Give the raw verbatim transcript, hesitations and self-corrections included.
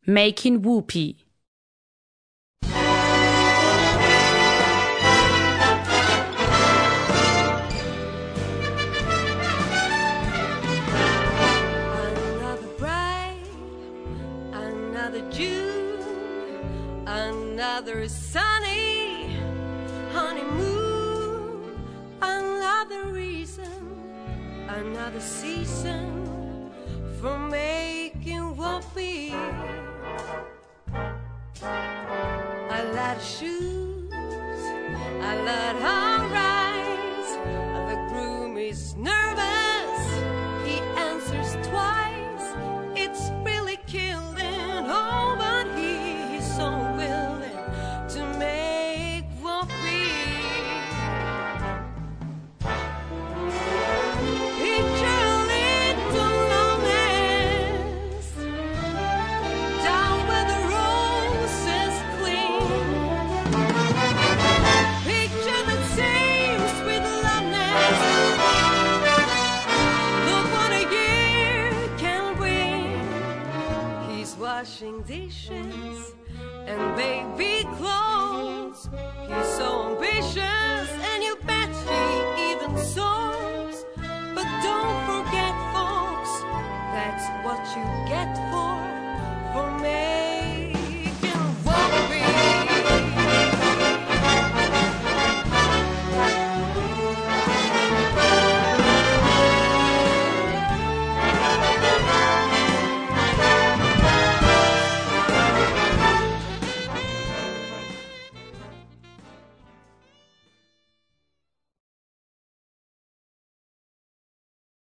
Making Whoopi. Another bride, another June, another sunny honeymoon, another reason, another season for making whoopee. I let her shoes, I let her rise. The groom is nervous, he answers twice. It's really killing, oh, but he's so willing to make whoopee. Picture a little loneliness down where the roses cling. Picture that same sweet loveliness. Look what a year can bring. He's washing dishes and baby clothes. He's so ambitious, and you bet he even soars. But don't